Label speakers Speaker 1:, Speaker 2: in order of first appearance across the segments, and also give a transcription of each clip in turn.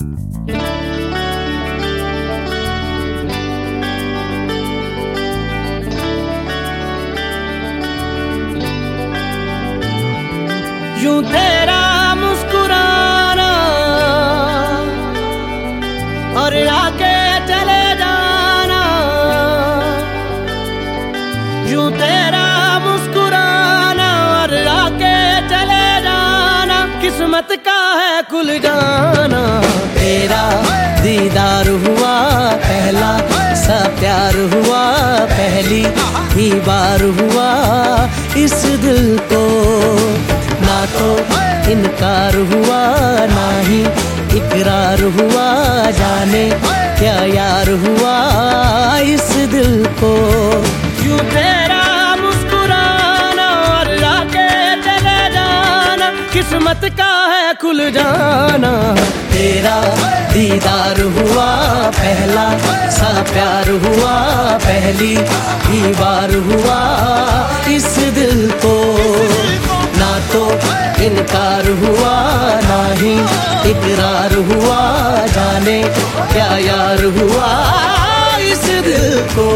Speaker 1: यूं तेरा मुस्कुराना और आके चले जाना, यूं तेरा मुस्कुराना और आके चले जाना, किस्मत का है खुल जाना। तेरा दीदार हुआ पहला सा प्यार हुआ, पहली ही बार हुआ इस दिल को, ना तो इनकार हुआ ना ही इकरार हुआ, जाने क्या यार हुआ इस दिल को। यूं तेरा मुस्कुराना और आके चले जाना, किस्मत का है खुल जाना। तेरा दीदार हुआ पहला सा प्यार हुआ, पहली ही बार हुआ इस दिल को, ना तो इनकार हुआ ना ही इकरार हुआ, जाने क्या यार हुआ इस दिल को।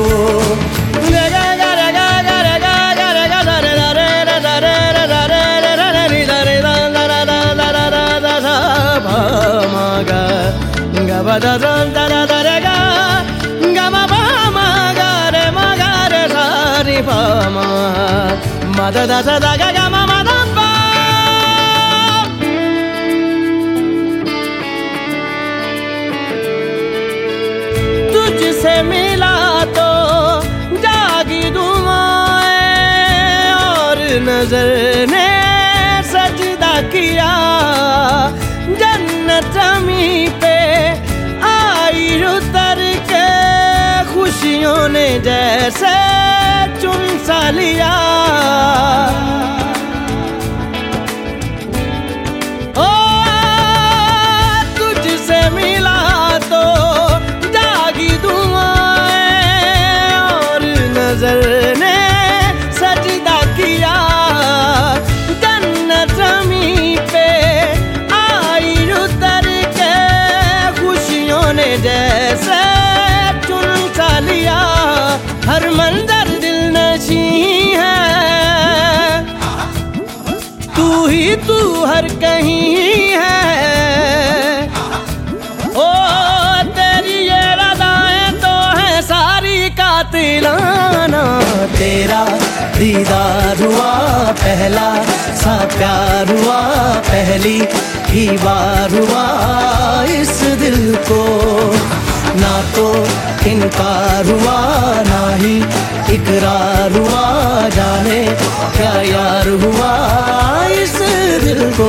Speaker 1: तुझसे मिला तो जागी दुआएं और नजर ने सजदा किया, जन्नत जमी पे आई उतर के खुशियों ने जैसे चुन सा लिया। ओ तुझसे मिला तो जागी दुआएं और नजर ने सजदा किया, जन्नत जमी पे आई उतर के खुशियों ने जैसे चुन सा लिया। हर मंजर दिल नशी है, तू हर कहीं है। ओ तेरी ये रज़ाएं तो है सारी कातिलाना। तेरा दीदार हुआ पहला सा प्यार हुआ, पहली ही बार हुआ इस दिल को, ना तो इनकार हुआ ना ही इकरार हुआ, जाने क्या यार हुआ इस दिल को।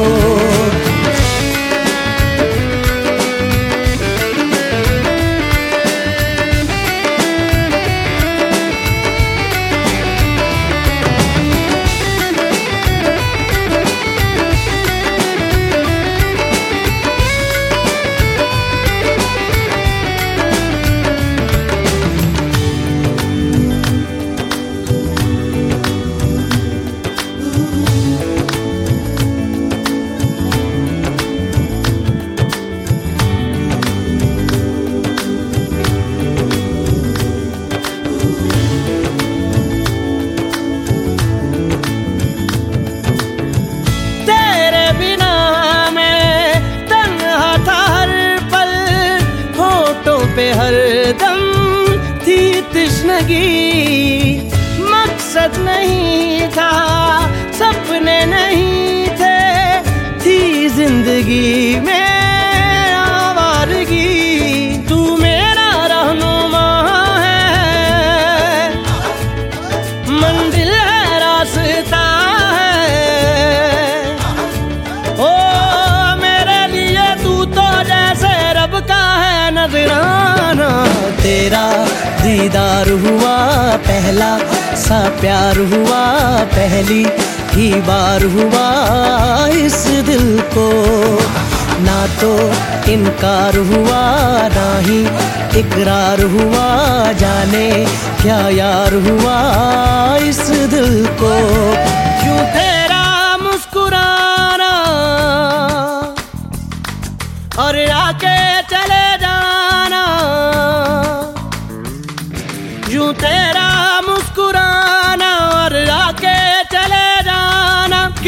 Speaker 1: पे हरदम थी तश्नगी, मकसद नहीं था सपने नहीं थे, थी जिंदगी में आवारगी। तू मेरा रहनुमा है, मंजिल है रास्ता है। ओ मेरे लिए तू तो जैसे रब का है नजराना। तेरा दीदार हुआ पहला सा प्यार हुआ, पहली ही बार हुआ इस दिल को, ना तो इनकार हुआ ना ही इकरार हुआ, जाने क्या यार हुआ इस दिल को। यूं तेरा मुस्कुराना और आके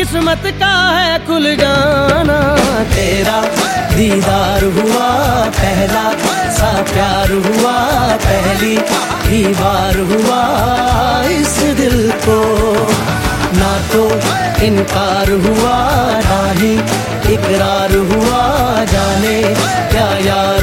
Speaker 1: किस्मत का है खुल जाना। तेरा दीदार हुआ पहला सा प्यार हुआ, पहली ही बार हुआ इस दिल को। ना तो इनकार हुआ ना ही इकरार हुआ, जाने क्या यार